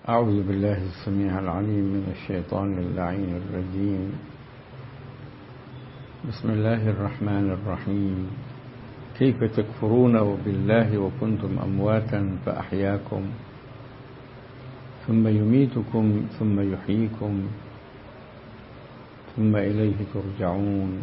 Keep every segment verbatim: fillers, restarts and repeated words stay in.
أعوذ بالله السميع العليم من الشيطان اللعين الرجيم. بسم الله الرحمن الرحيم. كيف تكفرون بالله وكنتم أمواتا فأحياكم ثم يميتكم ثم يحييكم ثم إليه ترجعون.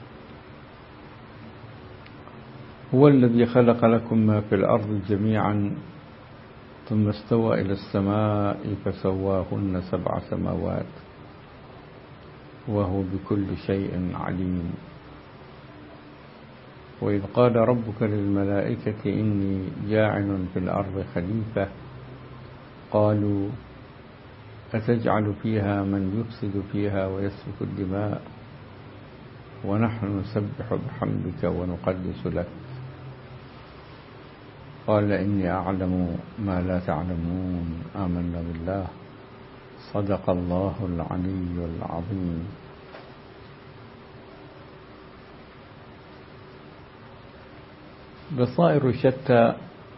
هو الذي خلق لكم ما في الأرض جميعا ثم استوى إلى السماء فسواهن سبع سماوات وهو بكل شيء عليم. وإذ قال ربك للملائكة إني جاعل في الأرض خليفة قالوا أتجعل فيها من يفسد فيها ويسفك الدماء ونحن نسبح بحمدك ونقدس لك قال إني أعلم ما لا تعلمون. آمنا بالله. صدق الله العلي العظيم. بصائر شتى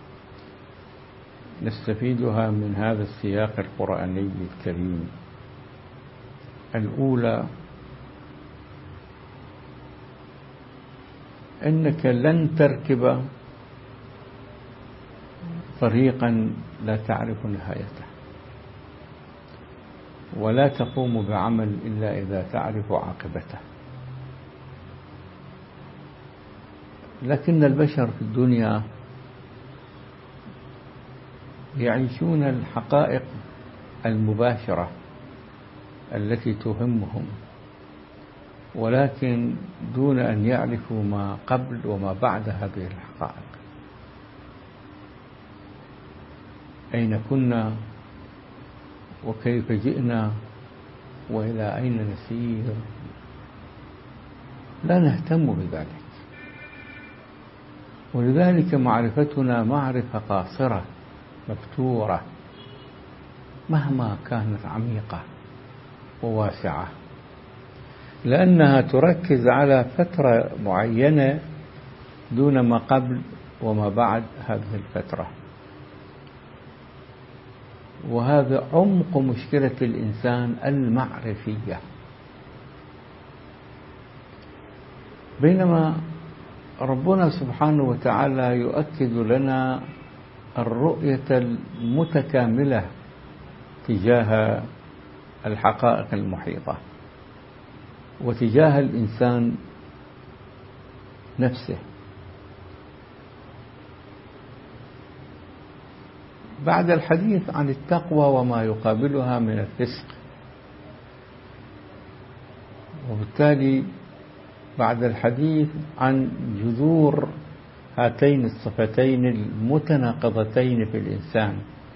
نستفيدها من هذا السياق القرآني الكريم. الأولى أنك لن تركب طريقا لا تعرف نهايته، ولا تقوم بعمل إلا إذا تعرف عاقبته. لكن البشر في الدنيا يعيشون الحقائق المباشرة التي تهمهم، ولكن دون أن يعرفوا ما قبل وما بعد هذه الحقائق. أين كنا وكيف جئنا وإلى أين نسير، لا نهتم بذلك. ولذلك معرفتنا معرفة قاصرة مبتورة مهما كانت عميقة وواسعة، لأنها تركز على فترة معينة دون ما قبل وما بعد هذه الفترة. وهذا عمق مشكلة الإنسان المعرفية. بينما ربنا سبحانه وتعالى يؤكد لنا الرؤية المتكاملة تجاه الحقائق المحيطة وتجاه الإنسان نفسه. بعد الحديث عن التقوى وما يقابلها من الفسق، وبالتالي بعد الحديث عن جذور هاتين الصفتين المتناقضتين في الإنسان،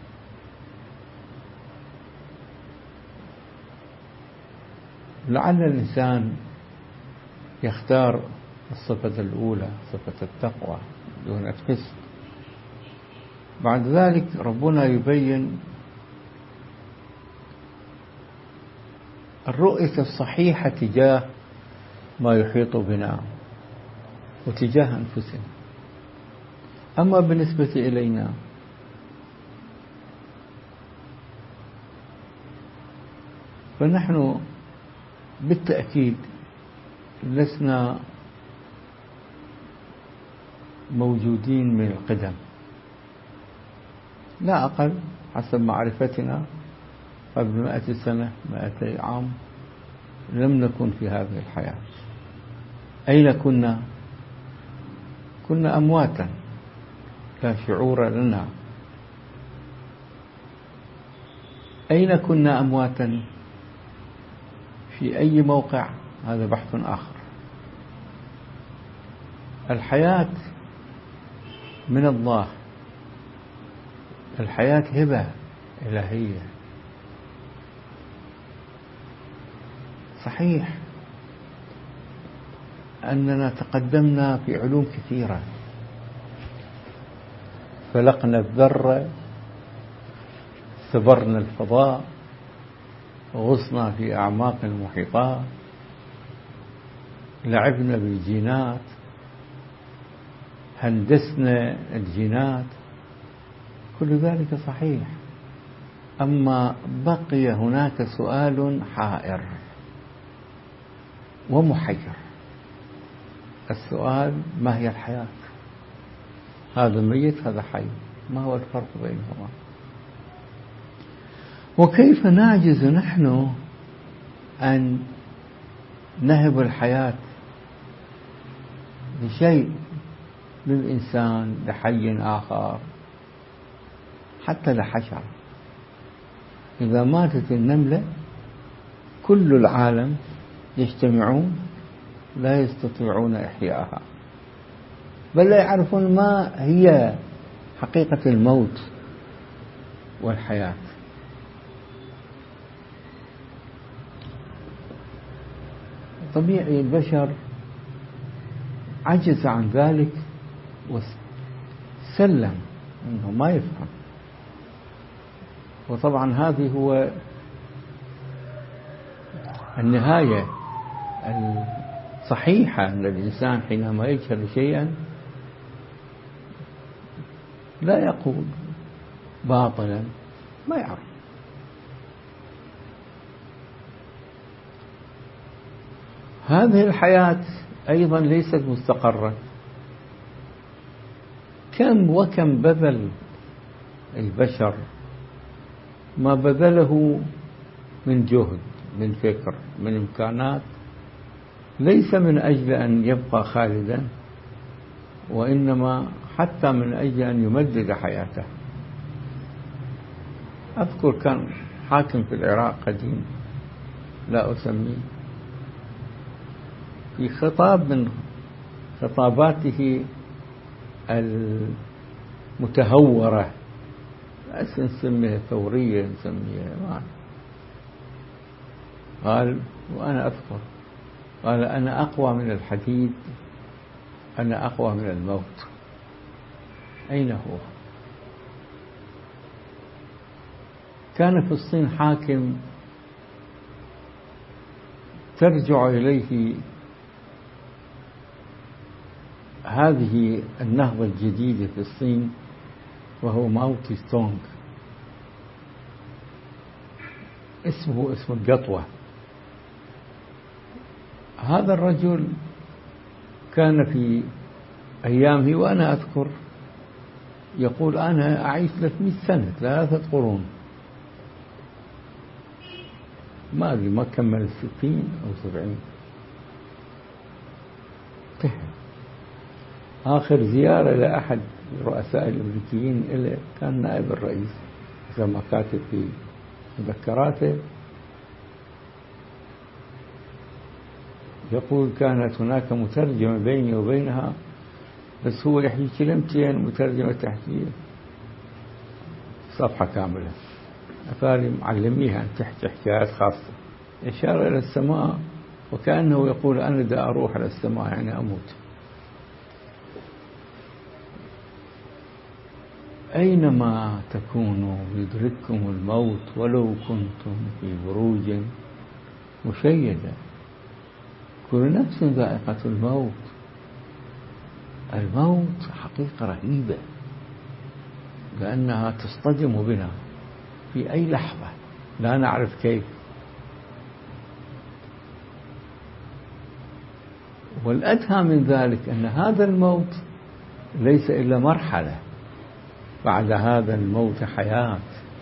لعل الإنسان يختار الصفة الأولى، صفة التقوى دون الفسق. بعد ذلك ربنا يبين الرؤية الصحيحة تجاه ما يحيط بنا وتجاه أنفسنا. أما بالنسبة إلينا فنحن بالتأكيد لسنا موجودين من القدم، لا أقل حسب معرفتنا قبل مائة سنة مائتي عام لم نكن في هذه الحياة. أين كنا؟ كنا أمواتا لا شعور لنا. أين كنا أمواتا؟ في أي موقع؟ هذا بحث آخر. الحياة من الله، الحياة هبة إلهية. صحيح أننا تقدمنا في علوم كثيرة، فلقنا الذرة، سبرنا الفضاء، غصنا في أعماق المحيطات، لعبنا بالجينات، هندسنا الجينات، كل ذلك صحيح. أما بقي هناك سؤال حائر ومحير. السؤال: ما هي الحياة؟ هذا ميت هذا حي، ما هو الفرق بينهما؟ وكيف نعجز نحن أن نهب الحياة لشيء، للإنسان، لحي آخر، حتى لحشرة؟ إذا ماتت النملة كل العالم يجتمعون لا يستطيعون إحياءها، بل لا يعرفون ما هي حقيقة الموت والحياة. طبيعي البشر عجز عن ذلك وسلم أنه ما يفهم. وطبعا هذه هو النهاية الصحيحة أن الإنسان حينما يجهل شيئا لا يقول باطلا، ما يعرف. هذه الحياة أيضا ليست مستقرة. كم وكم بذل البشر ما بذله من جهد، من فكر، من إمكانات، ليس من أجل أن يبقى خالدا، وإنما حتى من أجل أن يمدد حياته. أذكر كان حاكم في العراق قديم لا أسميه، في خطاب من خطاباته المتهورة، نسميها ثورية، نسميها ما، قال، وأنا أذكر، قال: أنا أقوى من الحديد، أنا أقوى من الموت. أين هو؟ كان في الصين حاكم ترجع إليه هذه النهضة الجديدة في الصين، وهو ماو تسي تونغ، اسمه اسم القطوة. هذا الرجل كان في أيامه وأنا أذكر يقول: أنا أعيش ثلاثمئة سنة، ثلاثة قرون، ما أدري ما كمل الستين أو سبعين. آخر زيارة لأحد الرؤساء الأمريكيين إليه كان نائب الرئيس، زي ما كاتب في مذكراته، يقول: كانت هناك مترجمة بيني وبينها، بس هو يحكي كلمتين، مترجمة تحكي صفحة كاملة، أفاري معلميها أن تحكي حكايات خاصة. إشارة إلى السماء، وكأنه يقول: أنا دا أروح إلى السماء، يعني أموت. أينما تكونوا يدرككم الموت ولو كنتم في بروج مشيدة. كل نفس ذائقة الموت. الموت حقيقة رهيبة، لأنها تصطدم بنا في أي لحظة لا نعرف كيف. والأدهى من ذلك أن هذا الموت ليس إلا مرحلة، بعد هذا الموت حياة.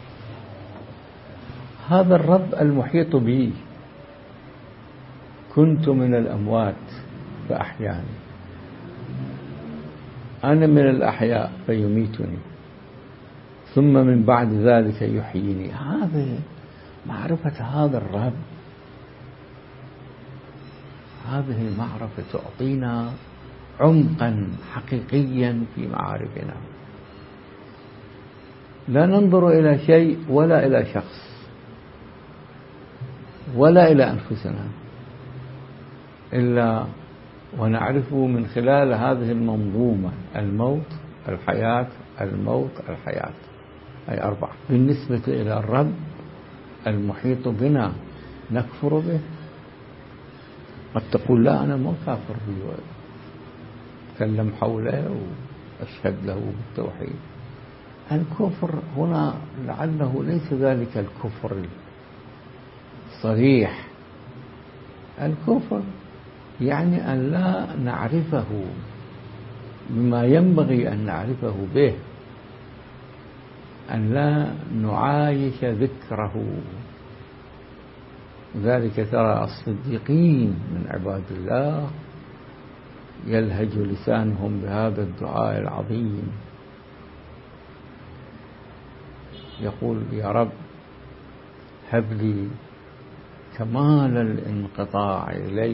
هذا الرب المحيط بي: كنت من الأموات فأحياني، أنا من الأحياء فيميتني، ثم من بعد ذلك يحييني. هذا معرفة هذا الرب، هذه المعرفة تعطينا عمقا حقيقيا في معارفنا. لا ننظر إلى شيء ولا إلى شخص ولا إلى أنفسنا إلا ونعرفه من خلال هذه المنظومة: الموت، الحياة، الموت، الحياة، أي أربعة. بالنسبة إلى الرب المحيط بنا نكفر به. قد تقول: لا، أنا ما كافر به، أتكلم حوله وأشهد له بالتوحيد. الكفر هنا لعله ليس ذلك الكفر الصريح. الكفر يعني أن لا نعرفه بما ينبغي أن نعرفه به، أن لا نعايش ذكره. ذلك ترى الصديقين من عباد الله يلهج لسانهم بهذا الدعاء العظيم، يقول يا رب هب لي كمال الانقطاع إليك،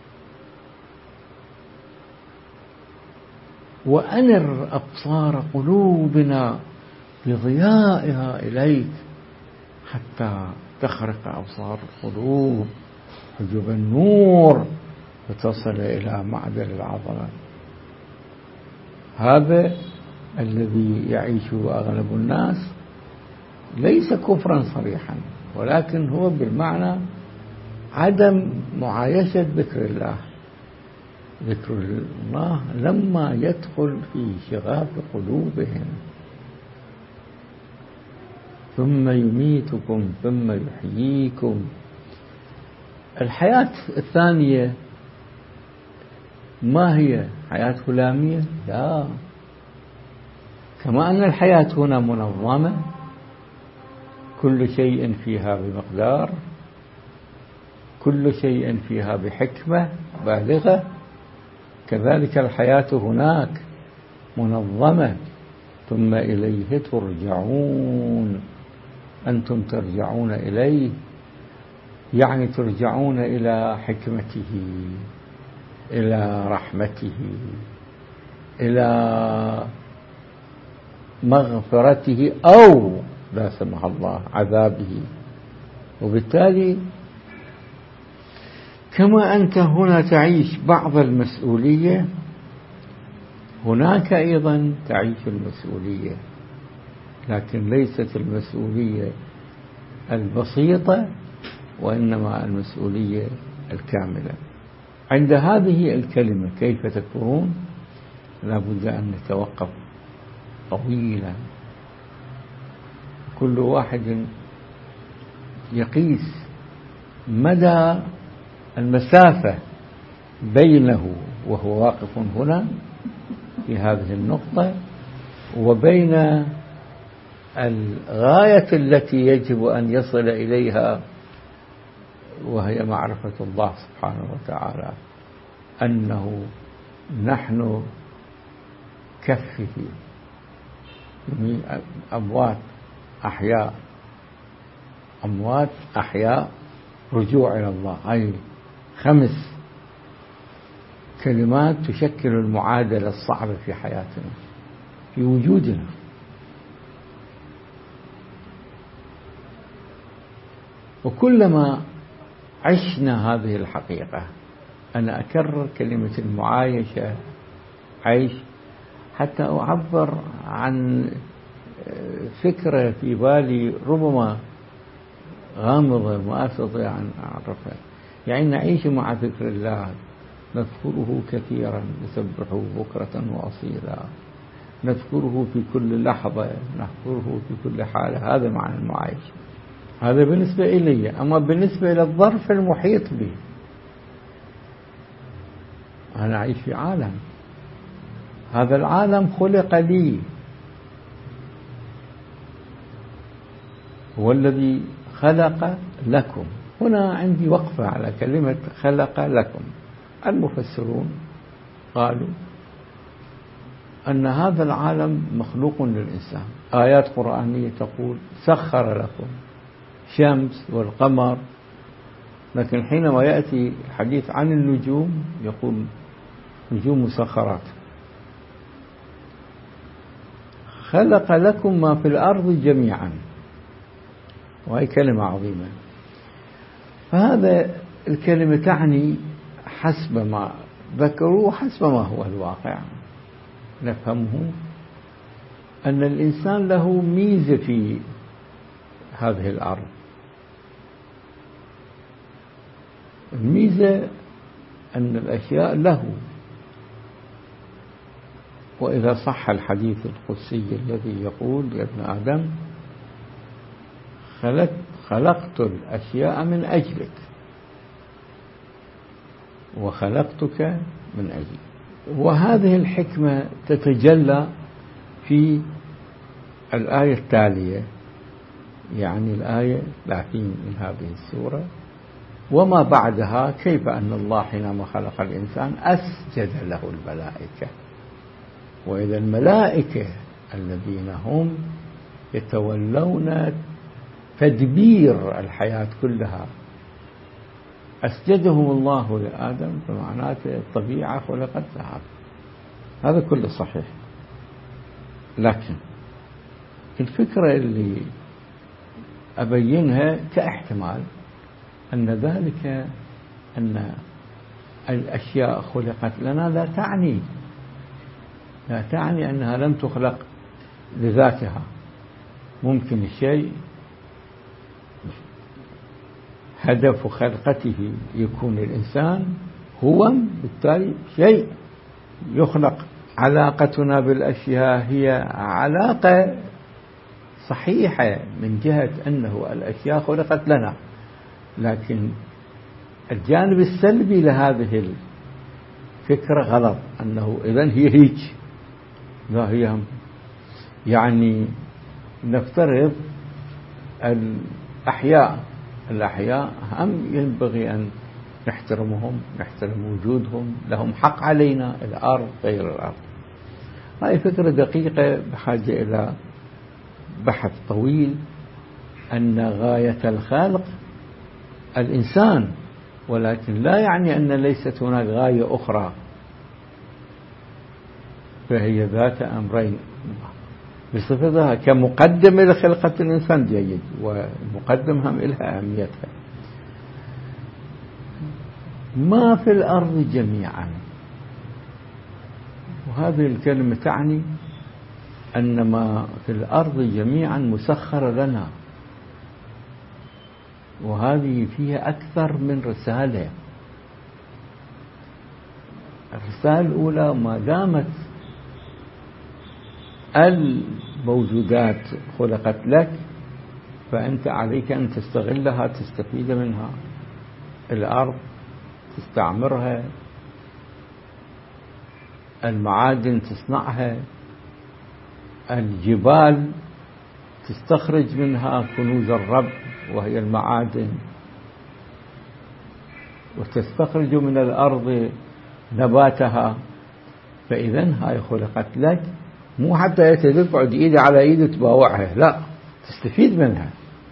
وأنر أبصار قلوبنا بضيائها إليك حتى تخرق أبصار القلوب حجب النور وتصل إلى معدل العظمة. هذا الذي يعيشه أغلب الناس ليس كفرا صريحا، ولكن هو بالمعنى عدم معايشة ذكر الله. ذكر الله لما يدخل في شغاف قلوبهم ثم يميتكم ثم يحييكم. الحياة الثانية ما هي حياة هلامية؟ لا، كما أن الحياة هنا منظمة كل شيء فيها بمقدار، كل شيء فيها بحكمة بالغة، كذلك الحياة هناك منظمة. ثم إليه ترجعون، أنتم ترجعون إليه، يعني ترجعون إلى حكمته، إلى رحمته، إلى مغفرته، أو لا سمح الله عذابه. وبالتالي كما أنت هنا تعيش بعض المسؤولية، هناك أيضا تعيش المسؤولية، لكن ليست المسؤولية البسيطة، وإنما المسؤولية الكاملة. عند هذه الكلمة كيف تكفرون لا بد أن نتوقف طويلا، كل واحد يقيس مدى المسافة بينه وهو واقف هنا في هذه النقطة وبين الغاية التي يجب أن يصل إليها، وهي معرفة الله سبحانه وتعالى، أنه نحن كفه أموات أحياء، أموات أحياء، رجوع إلى الله. هاي خمس كلمات تشكل المعادلة الصعبة في حياتنا، في وجودنا. وكلما عشنا هذه الحقيقة، أنا أكرر كلمة المعايشة، عيش، حتى أعبر عن فكرة في بالي ربما غامضة ما أستطيع أن أعرفها. يعني نعيش مع ذكر الله، نذكره كثيرا، نسبحه بكرة وأصيلا، نذكره في كل لحظة، نذكره في كل حالة. هذا معنى المعايشة. هذا بالنسبة إلي. أما بالنسبة إلى الظرف المحيط بي، أنا أعيش في عالم، هذا العالم خلق لي، هو الذي خلق لكم. هنا عندي وقفة على كلمة خلق لكم. المفسرون قالوا أن هذا العالم مخلوق للإنسان. آيات قرآنية تقول سخر لكم الشمس والقمر، لكن حينما يأتي الحديث عن النجوم يقول نجوم مسخرات. خلق لكم ما في الأرض جميعا، وهي كلمة عظيمة. فهذا الكلمة تعني حسب ما ذكروا حسب ما هو الواقع، نفهمه أن الإنسان له ميزة في هذه الأرض. الميزة أن الأشياء له، وإذا صح الحديث القدسي الذي يقول يا ابن آدم خلقت, خلقت الأشياء من أجلك وخلقتك من أجلي. وهذه الحكمة تتجلى في الآية التالية، يعني الآية ثلاثين من هذه السورة، وما بعدها كيف أن الله حينما خلق الإنسان أسجد له الملائكة. وإذا الملائكة الذين هم يتولون تدبير الحياة كلها أسجدهم الله لآدم، فمعناته الطبيعة خلقت لها. هذا كله صحيح، لكن الفكرة اللي أبينها كاحتمال أن ذلك أن الأشياء خلقت لنا لا تعني لا تعني أنها لم تخلق لذاتها. ممكن الشيء هدف خلقته يكون الإنسان هو بالتالي شيء يخلق. علاقتنا بالأشياء هي علاقة صحيحة من جهة أنه الأشياء خلقت لنا، لكن الجانب السلبي لهذه الفكرة غلط، أنه إذن هي هيك. لا، هي يعني نفترض الأحياء الأحياء هم ينبغي أن نحترمهم، نحترم وجودهم، لهم حق علينا، الأرض غير الأرض. هذه فكرة دقيقة بحاجة إلى بحث طويل، أن غاية الخلق الإنسان، ولكن لا يعني أن ليست هناك غاية أخرى، فهي ذات أمرين. بصفتها كمقدمة لخلقة الإنسان جيد، والمقدم هم إلها أهميتها. ما في الأرض جميعا، وهذه الكلمة تعني أن ما في الأرض جميعا مسخر لنا، وهذه فيها أكثر من رسالة. الرسالة الأولى ما دامت الموجودات خلقت لك فأنت عليك أن تستغلها، تستفيد منها. الأرض تستعمرها، المعادن تصنعها، الجبال تستخرج منها كنوز الرب وهي المعادن، وتستخرج من الأرض نباتها. فإذن هاي خلقت لك، مو حتى يتقعد إيدي على إيدي تباوعها، لا، تستفيد منها.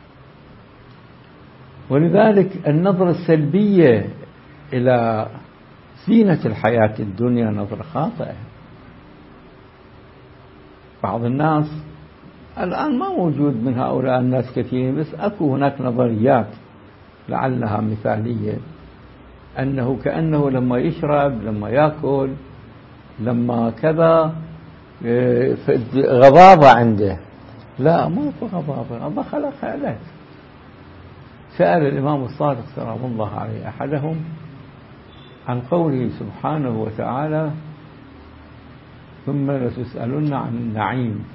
ولذلك النظرة السلبية إلى زينة الحياة الدنيا نظرة خاطئة. بعض الناس الآن ما موجود من هؤلاء الناس كثيرين، بس أكو هناك نظريات لعلها مثالية، أنه كأنه لما يشرب، لما يأكل، لما كذا غضاضة عنده. لا، ما في غضاضة، الله خلقها لك. سأل الإمام الصادق سلام الله عليه أحدهم عن قوله سبحانه وتعالى ثم لتسألن عن النعيم،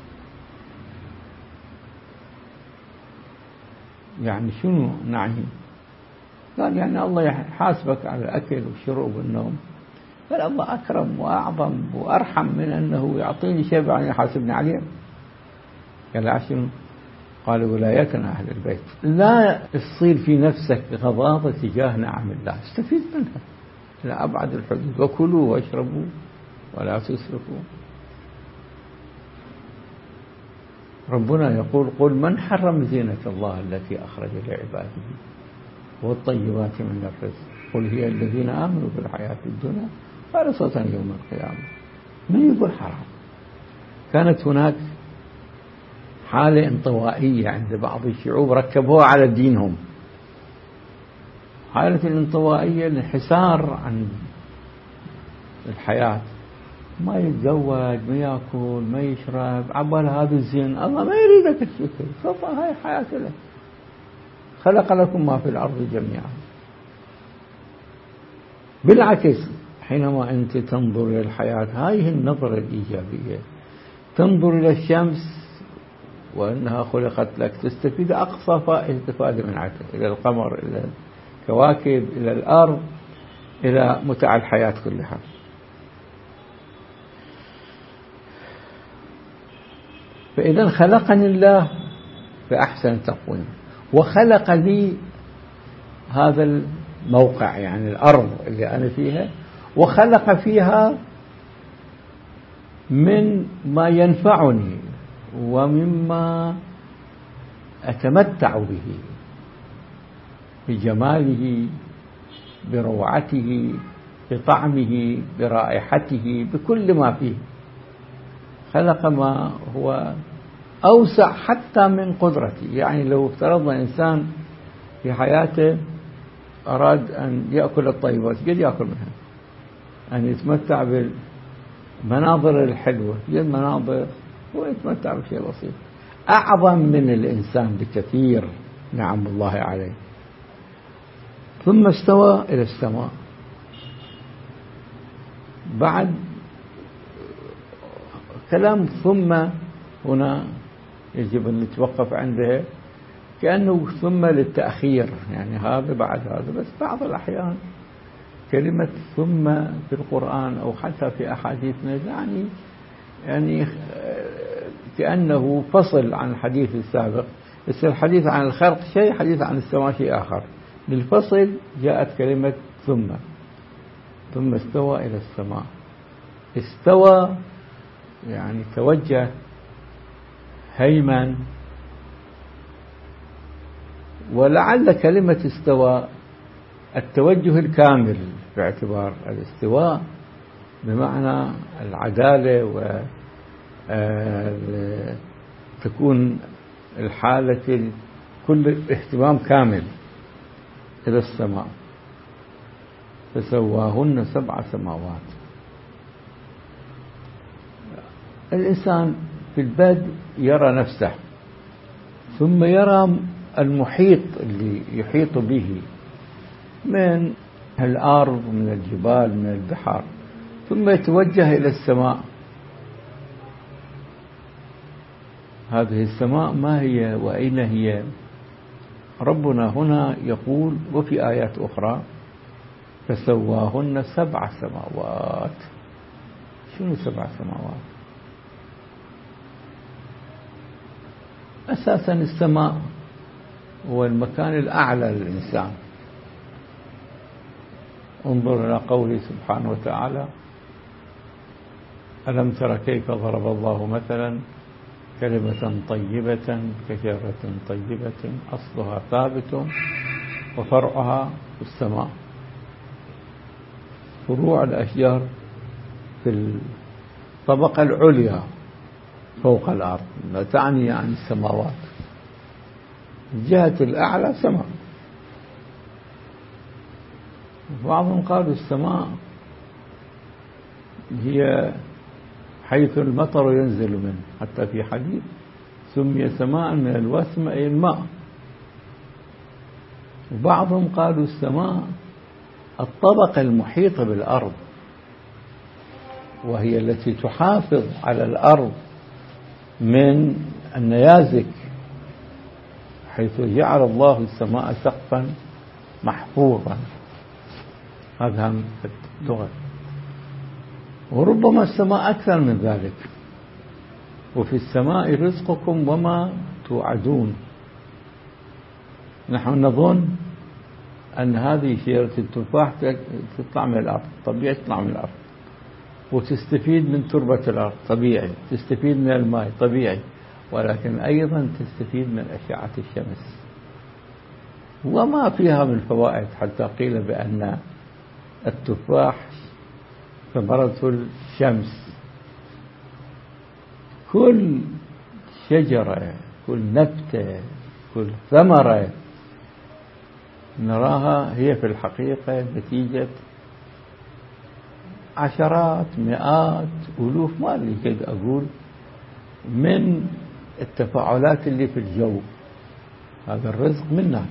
يعني شنو نعيم؟ قال يعني الله يحاسبك على الأكل والشرب والنوم. قال الله أكرم وأعظم وأرحم من أنه يعطيني شيء بعدين يحاسبني عليه. قال عشان قال ولايتنا أهل البيت. لا تصير في نفسك غضاضة تجاه نعم الله، استفيد منها إلى أبعد الحدود، وكلوا واشربوا ولا تسرفوا. ربنا يقول قل من حرم زينة الله التي أخرج لعباده والطيبات من الرزق قل هي الذين آمنوا بالحياة الدنيا خالصة يوم القيامة. من يقول حرام؟ كانت هناك حالة انطوائية عند بعض الشعوب ركبوها على دينهم، حالة الانطوائية الانحسار عن الحياة، ما يتزوج، ما يأكل، ما يشرب، عبال هذا الزين. الله ما يريدك الشكر، صفا هاي حياة لك، خلق لكم ما في الأرض جميعا. بالعكس حينما أنت تنظر إلى الحياة هذه النظرة الإيجابية، تنظر إلى الشمس وأنها خلقت لك، تستفيد أقصى استفادة من عدل، إلى القمر، إلى الكواكب، إلى الأرض، إلى متع الحياة كلها. فإذا خلقني الله بأحسن تقويم، وخلق لي هذا الموقع يعني الأرض اللي أنا فيها، وخلق فيها من ما ينفعني ومما أتمتع به، بجماله، بروعته، بطعمه، برائحته، بكل ما فيه. خلق ما هو أوسع حتى من قدرتي. يعني لو افترضنا إنسان في حياته أراد أن يأكل الطيبات قد يأكل منها، أن يتمتع بالمناظر الحلوة المناظر، ويتمتع بشيء بسيط. أعظم من الإنسان بكثير نعم الله عليه. ثم استوى إلى السماء. بعد كلام ثم هنا يجب أن نتوقف عندها، كأنه ثم للتأخير، يعني هذا بعد هذا. بس بعض الأحيان كلمة ثم في القرآن أو حتى في أحاديثنا يعني يعني كأنه فصل عن الحديث السابق. بس الحديث عن الخلق شيء، حديث عن السماء شيء آخر. للفصل جاءت كلمة ثم. ثم استوى إلى السماء. استوى يعني توجه هيمن. ولعل كلمة استوى التوجه الكامل، باعتبار الاستواء بمعنى العدالة، و تكون الحالة كل اهتمام كامل إلى السماء. فسواهن سبع سماوات. الإنسان في البدء يرى نفسه، ثم يرى المحيط اللي يحيط به من الأرض، من الجبال، من البحار، ثم يتوجه إلى السماء. هذه السماء ما هي وأين هي؟ ربنا هنا يقول وفي آيات أخرى فسواهن سبع سماوات. شنو سبع سماوات؟ أساسا السماء هو المكان الأعلى للإنسان. انظر إلى قوله سبحانه وتعالى ألم تر كيف ضرب الله مثلا كلمة طيبة كشجرة طيبة أصلها ثابت وفرعها في السماء. فروع الأشجار في الطبقة العليا فوق الأرض، لا تعني يعني السماوات. الجهة الأعلى سماء. بعضهم قالوا السماء هي حيث المطر ينزل منه، حتى في حديث سمي سماء من الوسم أي الماء. وبعضهم قالوا السماء الطبقة المحيطة بالأرض، وهي التي تحافظ على الأرض من النيازك، حيث جعل الله السماء سقفا محفوظا. هذا هم اللغة. وربما السماء أكثر من ذلك. وفي السماء رزقكم وما توعدون. نحن نظن أن هذه شجرة التفاح تطلع من الأرض، طبيعي تطلع من الأرض، وتستفيد من تربة الأرض طبيعي، تستفيد من الماء طبيعي، ولكن أيضا تستفيد من أشعة الشمس وما فيها من فوائد. حتى قيل بأن التفاح ثمرة الشمس. كل شجرة، كل نبتة، كل ثمرة نراها هي في الحقيقة نتيجة عشرات مئات ألوف، ما اللي كده أقول، من التفاعلات اللي في الجو. هذا الرزق منا.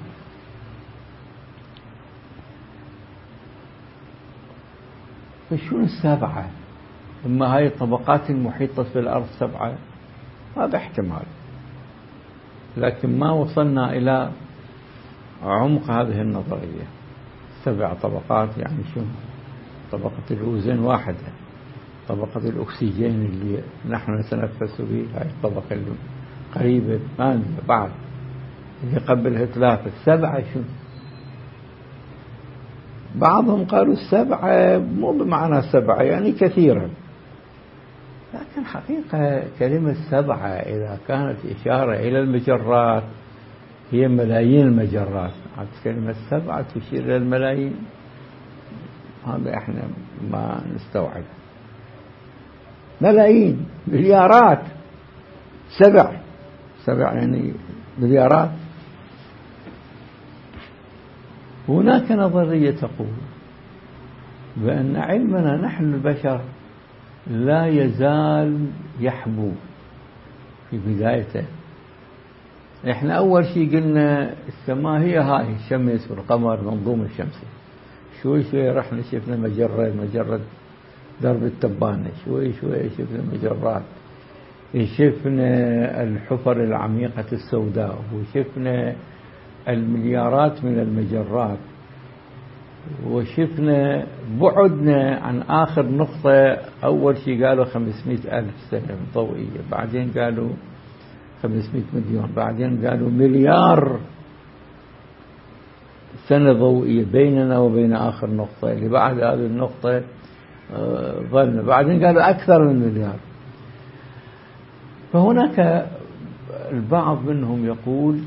فشو السبعة؟ إما هاي الطبقات المحيطة في الأرض سبعة، هذا احتمال، لكن ما وصلنا إلى عمق هذه النظرية. سبع طبقات يعني شو؟ طبقة الأوزون واحدة، طبقة الأكسجين اللي نحن نتنفس به هاي الطبقة اللي قريبة ثمانية، بعد اللي قبلها ثلاثة، سبعة شو؟ بعضهم قالوا السبعة مو بمعنى سبعة يعني كثيرا، لكن حقيقة كلمة سبعة إذا كانت إشارة إلى المجرات هي ملايين المجرات، كلمة سبعة تشير إلى الملايين، هذا إحنا ما نستوعب. ملايين، مليارات، سبع سبع يعني مليارات. هناك نظرية تقول بأن علمنا نحن البشر لا يزال يحبو في بدايته. احنا اول شيء قلنا السماء هي هاي الشمس والقمر منظومة الشمسي، شوي شوي رحنا شفنا مجرة مجرة درب التبانة، شوي شوي شفنا مجرات، شفنا الحفر العميقة السوداء، وشفنا المليارات من المجرات، وشفنا بعدنا عن آخر نقطة. أول شيء قالوا خمسمائة ألف سنة ضوئية، بعدين قالوا خمسمائة مليون، بعدين قالوا مليار سنة ضوئية بيننا وبين آخر نقطة، اللي بعد هذه النقطة ظلنا، بعدين قالوا أكثر من مليار. فهناك البعض منهم يقول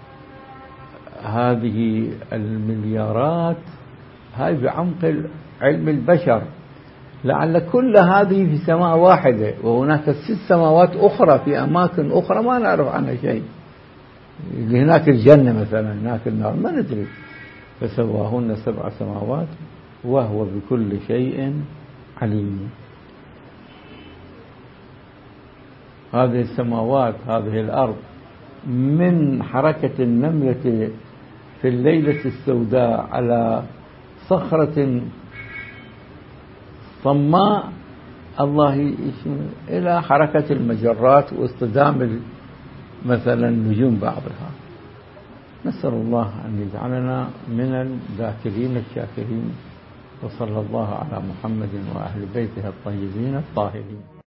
هذه المليارات هاي بعمق علم البشر، لعل كل هذه في سماء واحدة، وهناك ست سماوات أخرى في أماكن أخرى ما نعرف عنها شيء، اللي هناك الجنة مثلا، هناك النار ما ندري، فسواهن سبع سماوات وهو بكل شيء عليم. هذه السماوات، هذه الأرض، من حركة النملة في الليلة السوداء على صخرة صماء الله إلى حركة المجرات واصطدام مثلا نجوم بعضها. نسأل الله أن يجعلنا من الذاكرين الشاكرين، وصلى الله على محمد وأهل بيته الطيبين الطاهرين.